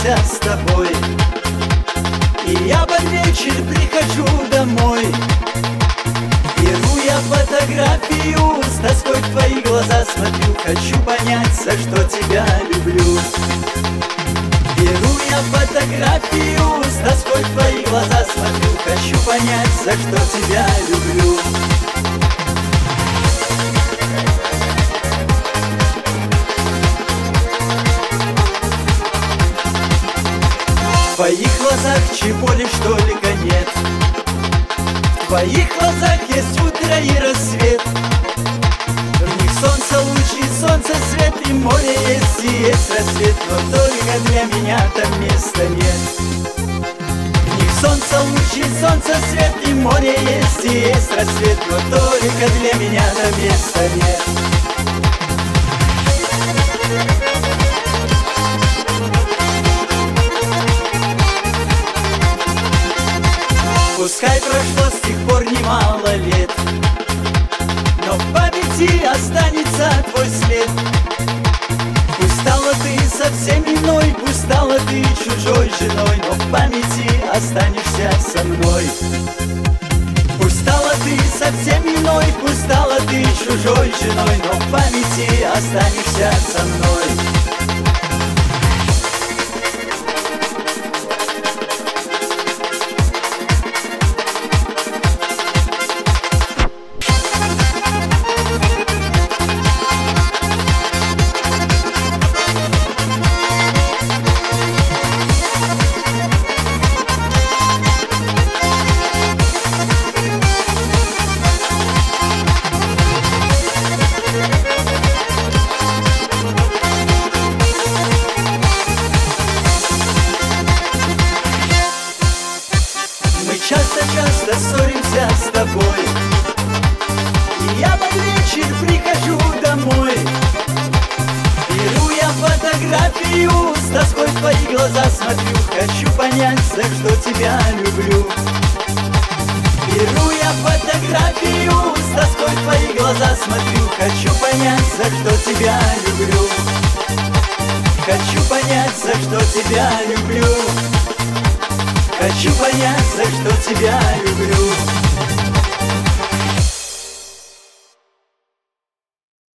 ссоримся с тобой, и я под вечер прихожу домой. Беру я фотографию, с тоской в твои глаза смотрю, хочу понять, за что тебя люблю. Беру я фотографию, с тоской в твои глаза смотрю, хочу понять, за что тебя люблю. В твоих глазах чего лишь только нет, в твоих глазах есть утро и рассвет. В них солнце лучи, солнце свет, и море есть, и есть рассвет, но только для меня там места нет. В них солнце лучи, солнце свет, и море есть, и есть рассвет, но только для меня там места нет. Пускай прошло с тех пор немало лет, но в памяти останется твой след. Пусть стала ты совсем иной, пусть стала ты чужой женой, но в памяти останешься со мной. Пусть стала ты совсем иной, пусть стала ты чужой женой, но в памяти останешься со мной. Часто ссоримся с тобой, и я под вечер прихожу домой. Беру я фотографию, с тоской в твои глаза смотрю, хочу понять, за что тебя люблю. Беру я фотографию, с тоской в твои глаза смотрю, хочу понять, за что тебя люблю. Хочу понять, за что тебя люблю. Хочу понять, за что тебя люблю.